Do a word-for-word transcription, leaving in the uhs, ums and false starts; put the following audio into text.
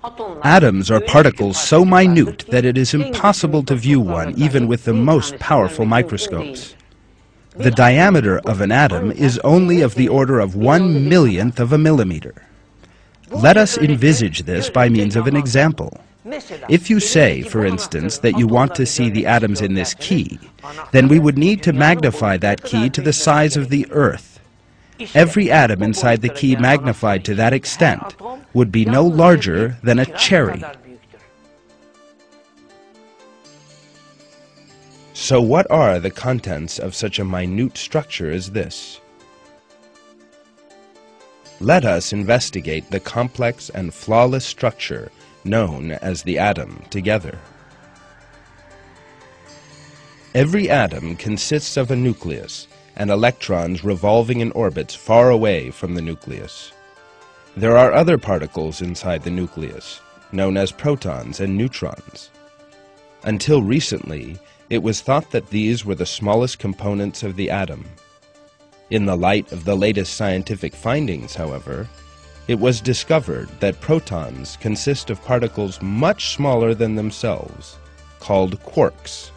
Atoms are particles so minute that it is impossible to view one even with the most powerful microscopes. The diameter of an atom is only of the order of one millionth of a millimeter. Let us envisage this by means of an example. If you say, for instance, that you want to see the atoms in this key, then we would need to magnify that key to the size of the Earth. Every atom inside the key magnified to that extent would be no larger than a cherry. So what are the contents of such a minute structure as this? Let us investigate the complex and flawless structure known as the atom together. Every atom consists of a nucleus and electrons revolving in orbits far away from the nucleus. There are other particles inside the nucleus, known as protons and neutrons. Until recently, it was thought that these were the smallest components of the atom. In the light of the latest scientific findings, however, it was discovered that protons consist of particles much smaller than themselves, called quarks.